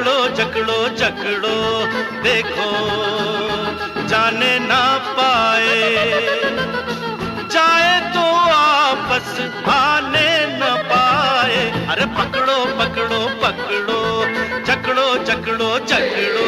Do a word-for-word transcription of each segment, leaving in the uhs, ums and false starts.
जकड़ो जकड़ो जकड़ो देखो जाने ना पाए, जाए तो वापस आने न पाए। अरे पकड़ो पकड़ो पकड़ो जकड़ो जकड़ो जकड़ो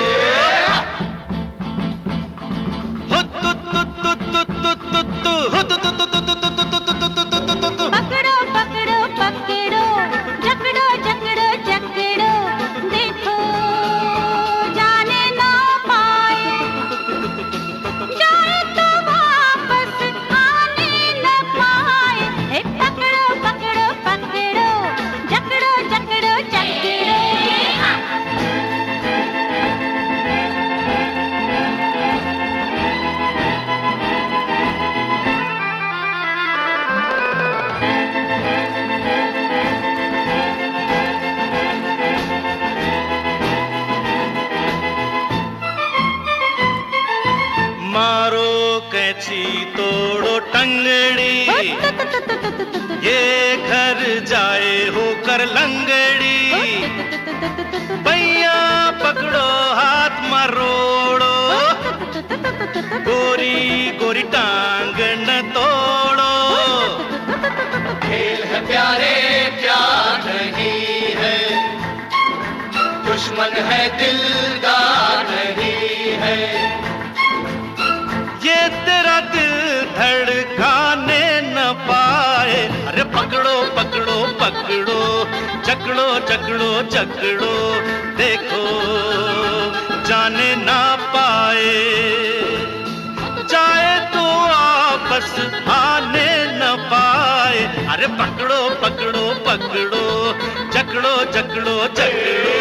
पकड़ो पकड़ो पकड़ो जकड़ो जकड़ो जकड़ो देखो जाने ना पाए, जाए तो वापस आने न पाए। हे पकड़ो पकड़ो पकड़ो जकड़ो जकड़ो जकड़ो। मारो कैची तोड़ो टंगड़ी, ये घर जाए होकर लंगड़ी। भैया पकड़ो हाथ मरोड़ो, गोरी गोरी टांग न तोड़ो। खेल है प्यारे प्यार नहीं है, दुश्मन है दिलदार नहीं है। ये तेरा दिल धड़काने न पाए। अरे पकड़ो पकड़ो पकड़ो जकड़ो जकड़ो जकड़ो देखो जाने ना पाए, जाए तो वापस आने न पाए। अरे पकड़ो पकड़ो पकड़ो जकड़ो जकड़ो जकड़ो।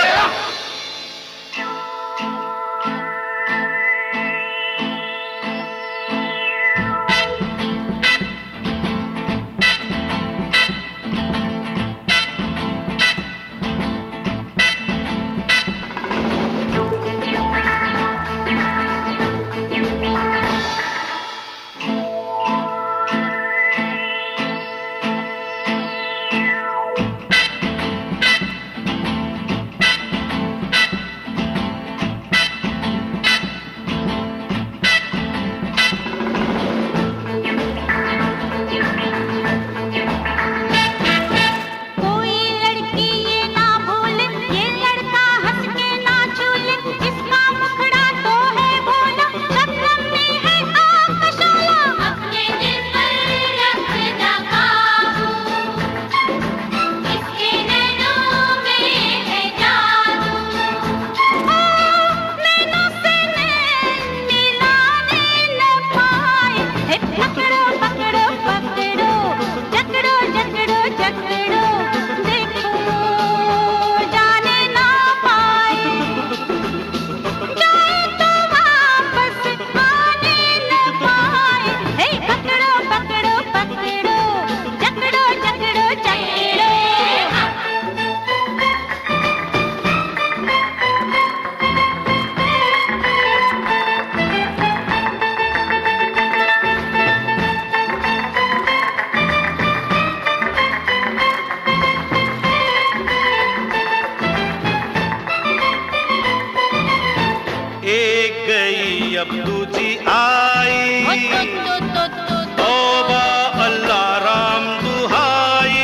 एक गई अब दूजी आई, तौबा अल्लाह राम दुहाई।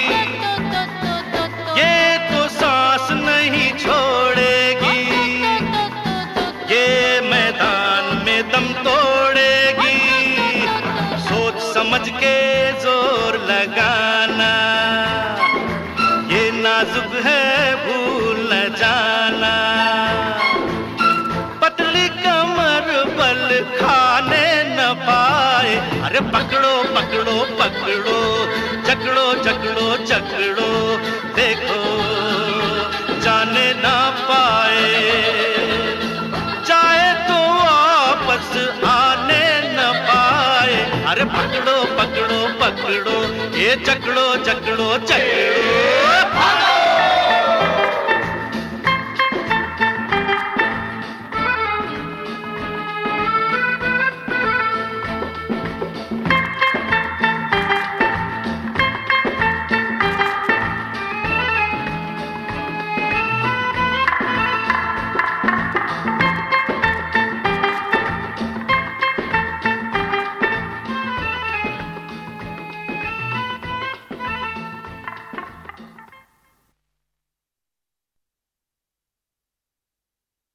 ये तो सांस नहीं छोड़ेगी, ये मैदान में दम तोड़ेगी। सोच समझ के जोर लगाना, ये नाजुक है भूल न जाना। खाने न पाए। अरे पकड़ो पकड़ो पकड़ो जकड़ो जकड़ो जकड़ो देखो जाने ना पाए, जाए तो वापस आने न पाए। अरे पकड़ो पकड़ो पकड़ो ये जकड़ो जकड़ो जकड़ो।